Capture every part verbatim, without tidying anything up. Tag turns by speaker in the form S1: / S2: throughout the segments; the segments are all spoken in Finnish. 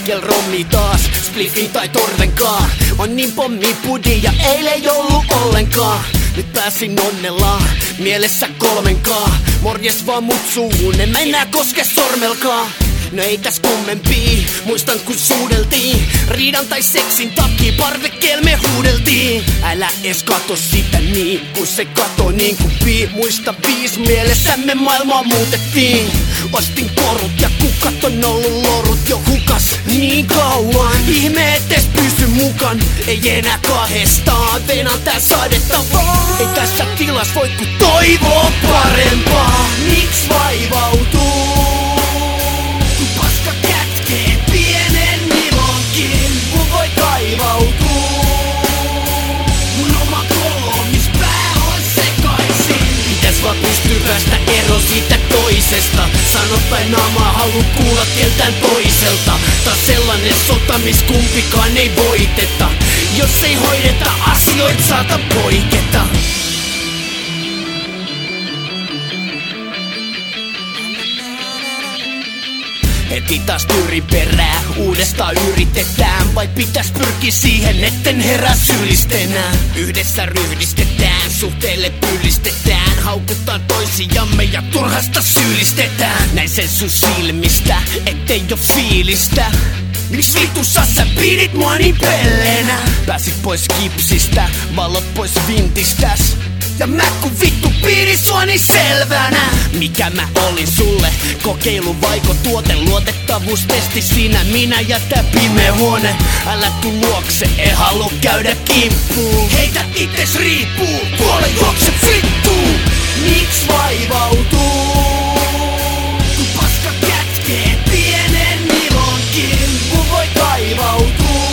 S1: Kel rommi taas, spliffin tai torvenkaan. On niin pommi pudi ja eilen joulu ollenkaan. Nyt pääsin onnellaan, mielessä kolmenkaan. Morjes vaan mut suuhun, en mä enää koske sormelkaan. No ei täs kummempii, muistan kun suudeltiin. Riidan tai seksin takia parvekkeella me huudeltiin. Älä ees kato sitä niin, kun se kato niin kuin pii. Muista viis mielessämme maailmaa muutettiin. Ostin korut ja kukat on ollut lorut jo hukas niin kauan. Ihme et ees pysy mukan, ei enää kahdestaan. Venaan tää sadetta vaan. Ei tässä tilas voi ku toivoo parempaa. Miks vaivautuu? Pystyy päästä ero siitä toisesta. Sanottaen naamaa halu kuulla keltään toiselta. Taas sellainen sota, miss kumpikaan ei voiteta. Jos ei hoideta asioit saata poiketa. Heti taas tyrin perää, uudestaan yritetään. Vai pitäis pyrki siihen, etten herää syyllistenään. Yhdessä ryhdistetään, suhteelle pyllistetään. Haukutaan toisiamme ja turhasta syyllistetään. Näin sen sun silmistä, ettei oo fiilistä. Miks vitussa sä pidit mua niin pellenä? Pääsit pois kipsistä, valot pois vintistäs. Ja mä kun vittu piiri sua niin selvänä. Mikä mä olin sulle? Kokeilu vaiko tuote? Luotettavuustesti sinä, minä ja tää pimeä huone. Älä tuu luokse, en halua käydä kimppuun. Heitä ites riippuu, tuolle juokset vittuun. Miks vaivautuu? Kun paska kätkee pienen milonkin. Kun voi kaivautuu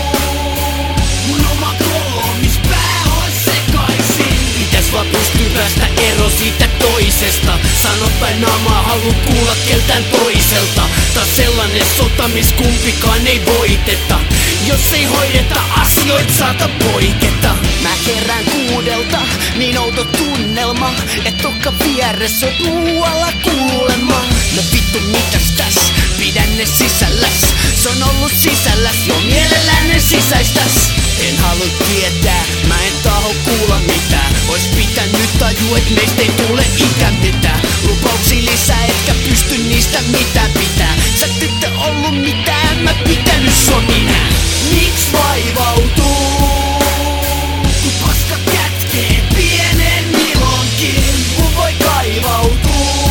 S1: mun oma koomis pää on sekaisin. Pitäis vaan pystyy päästä ero siitä toisesta. Sanottaen naamaa halu kuulla keltään toiselta. Taas sellainen sota, miss kumpikaan ei voiteta. Jos ei hoideta asioit saata poiketa. Mä herään kuudelta, niin outo tunnelma. Et okka vieressä, oot muualla kuulema. No vittu mitäs täs, pidän ne sisälläs. Se on ollut sisälläs, jo mielellään ne sisäistäs. En halua tietää, mä en taho kuulla mitään. Ois pitänyt tajua, et meistä ei tule ikään mitään. Lupauksia lisää, etkä pysty niistä mitään pitää. Sä tyttö ollut mitään, mä pitänyt sua minä. Miks vaivautuu? Kun paska kätkee pienen milonkin. Kun voi kaivautuu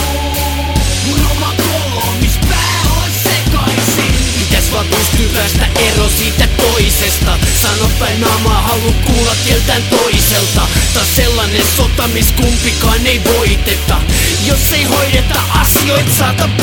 S1: mun oma koomis pää on sekaisin. Pitäis vaan pystyy päästä ero siitä toisesta. Sanottaen naamaa halu kuulla keltään toiselta. Taas sellainen sota, miss kumpikaan ei voiteta. Jos ei hoideta asioit saata